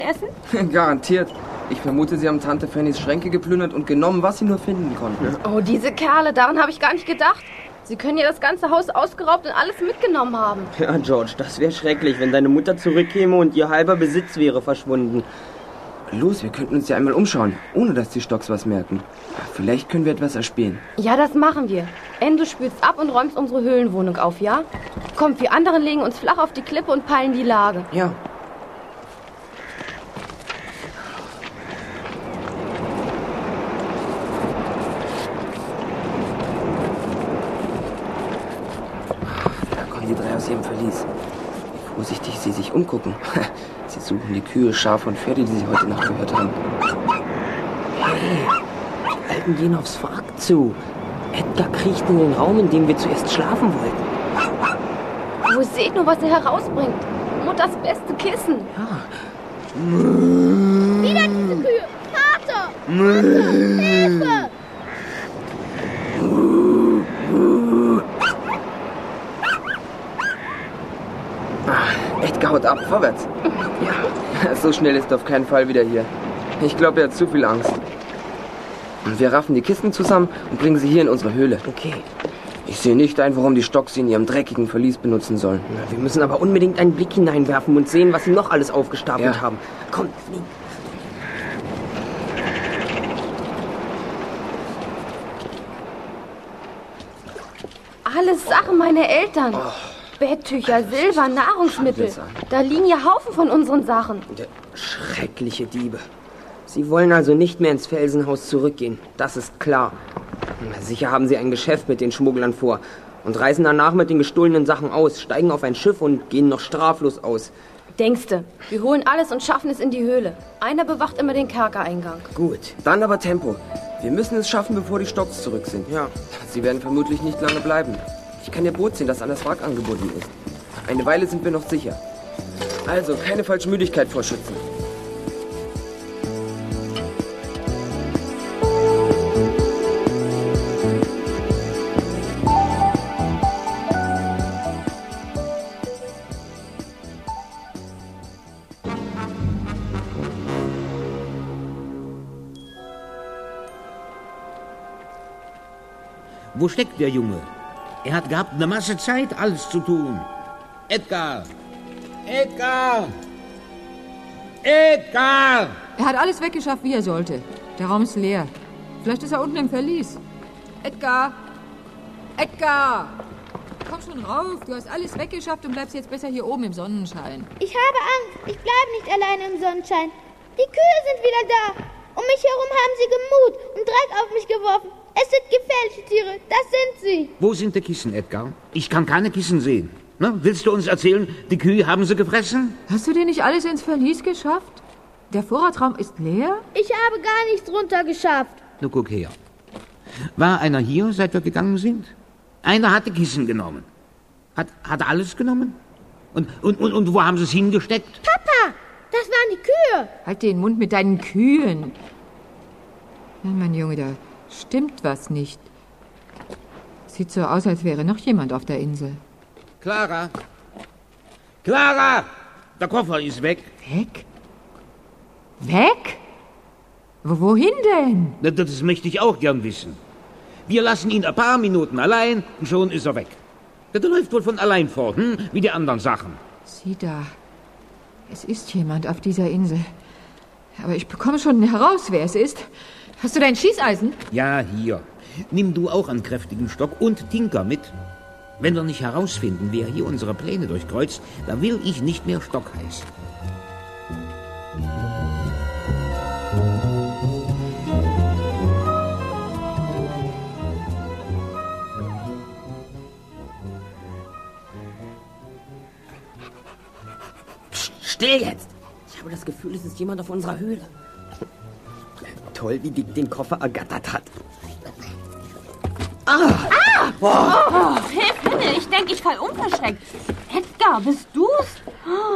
essen? Garantiert. Ich vermute, sie haben Tante Fannys Schränke geplündert und genommen, was sie nur finden konnten. Oh, diese Kerle, daran habe ich gar nicht gedacht. Sie können ja das ganze Haus ausgeraubt und alles mitgenommen haben. Ja, George, das wäre schrecklich, wenn deine Mutter zurückkäme und ihr halber Besitz wäre verschwunden. Los, wir könnten uns ja einmal umschauen, ohne dass die Stocks was merken. Vielleicht können wir etwas erspähen. Ja, das machen wir. Du spülst ab und räumst unsere Höhlenwohnung auf, ja? Kommt, wir anderen legen uns flach auf die Klippe und peilen die Lage. Ja. Da kommen die drei aus ihrem Verlies. Wie vorsichtig sie sich umgucken. Sie suchen die Kühe, Schafe und Pferde, die sie heute Nacht gehört haben. Hey, die Alten gehen aufs Wrack zu. Edgar kriecht in den Raum, in dem wir zuerst schlafen wollten. Oh, seht nur, was er herausbringt. Mutters beste Kissen. Ja. Wieder diese Kühe! Vater! Mutter! Hilfe! Edgar, haut ab, vorwärts. Ja, so schnell ist er auf keinen Fall wieder hier. Ich glaube, er hat zu viel Angst. Und wir raffen die Kisten zusammen und bringen sie hier in unsere Höhle. Okay. Ich sehe nicht ein, warum die Stocks sie in ihrem dreckigen Verlies benutzen sollen. Na, wir müssen aber unbedingt einen Blick hineinwerfen und sehen, was sie noch alles aufgestapelt Ja. haben. Komm, fliegen. Alles Sachen meiner Eltern. Betttücher, Silber, Nahrungsmittel. das an. Da liegen ja Haufen von unseren Sachen. Schreckliche Diebe. Sie wollen also nicht mehr ins Felsenhaus zurückgehen. Das ist klar. Na, sicher haben sie ein Geschäft mit den Schmugglern vor und reisen danach mit den gestohlenen Sachen aus, steigen auf ein Schiff und gehen noch straflos aus. Denkste, wir holen alles und schaffen es in die Höhle. Einer bewacht immer den Kerkereingang. Gut. Dann aber Tempo. Wir müssen es schaffen, bevor die Stocks zurück sind. Ja. Sie werden vermutlich nicht lange bleiben. Ich kann ihr Boot sehen, das an das Wrack angebunden ist. Eine Weile sind wir noch sicher. Also, keine falsche Müdigkeit vorschützen. Wo steckt der Junge? Er hat gehabt eine Masse Zeit, alles zu tun. Edgar! Edgar! Edgar! Er hat alles weggeschafft, wie er sollte. Der Raum ist leer. Vielleicht ist er unten im Verlies. Edgar! Edgar! Komm schon rauf. Du hast alles weggeschafft und bleibst jetzt besser hier oben im Sonnenschein. Ich habe Angst. Ich bleibe nicht alleine im Sonnenschein. Die Kühe sind wieder da. Um mich herum haben sie gemut und Dreck auf mich geworfen. Es sind gefährliche Tiere. Das sind sie. Wo sind die Kissen, Edgar? Ich kann keine Kissen sehen. Na, willst du uns erzählen, die Kühe haben sie gefressen? Hast du dir nicht alles ins Verlies geschafft? Der Vorratsraum ist leer? Ich habe gar nichts runtergeschafft. Na, guck her. War einer hier, seit wir gegangen sind? Einer hat die Kissen genommen. Hat er alles genommen? Und wo haben sie es hingesteckt? Papa, das waren die Kühe. Halt den Mund mit deinen Kühen. Ja, mein Junge, da stimmt was nicht. Sieht so aus, als wäre noch jemand auf der Insel. Clara! Clara! Der Koffer ist weg. Weg? Weg? Wohin denn? Na, das möchte ich auch gern wissen. Wir lassen ihn ein paar Minuten allein und schon ist er weg. Der läuft wohl von allein fort, wie die anderen Sachen. Sieh da. Es ist jemand auf dieser Insel. Aber ich bekomme schon heraus, wer es ist. Hast du dein Schießeisen? Ja, hier. Nimm du auch einen kräftigen Stock und Tinker mit. Wenn wir nicht herausfinden, wer hier unsere Pläne durchkreuzt, dann will ich nicht mehr Stock heißen. Psst, still jetzt! Ich habe das Gefühl, es ist jemand auf unserer Höhle. Toll, wie Dick den Koffer ergattert hat. Hilf mir, ich denke, ich fall unverschreckt. Edgar, bist du's?